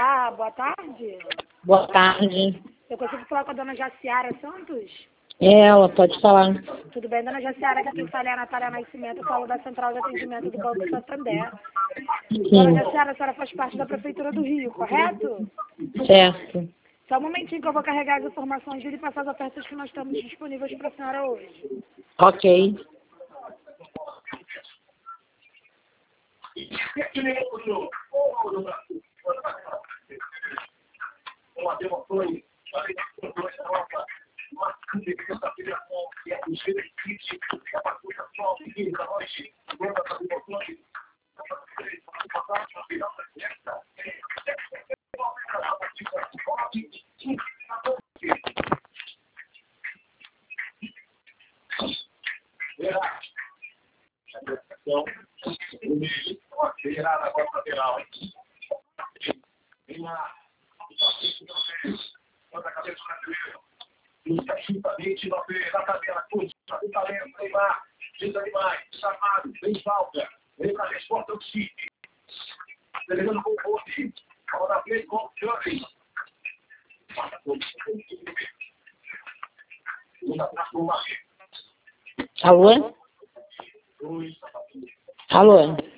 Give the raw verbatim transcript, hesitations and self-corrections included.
Olá, boa tarde. Boa tarde. Eu consigo falar com a dona Jaciara Santos? É ela, pode falar. Tudo bem, dona Jaciara? Aqui quem fala é a Natália Nascimento, eu falo da Central de Atendimento do Banco Santander. Dona Sim, Jaciara, a senhora faz parte da Prefeitura do Rio, correto? certo. Só um momentinho que eu vou carregar as informações dele e passar as ofertas que nós temos disponíveis para a senhora hoje. Ok. Alô? Alô?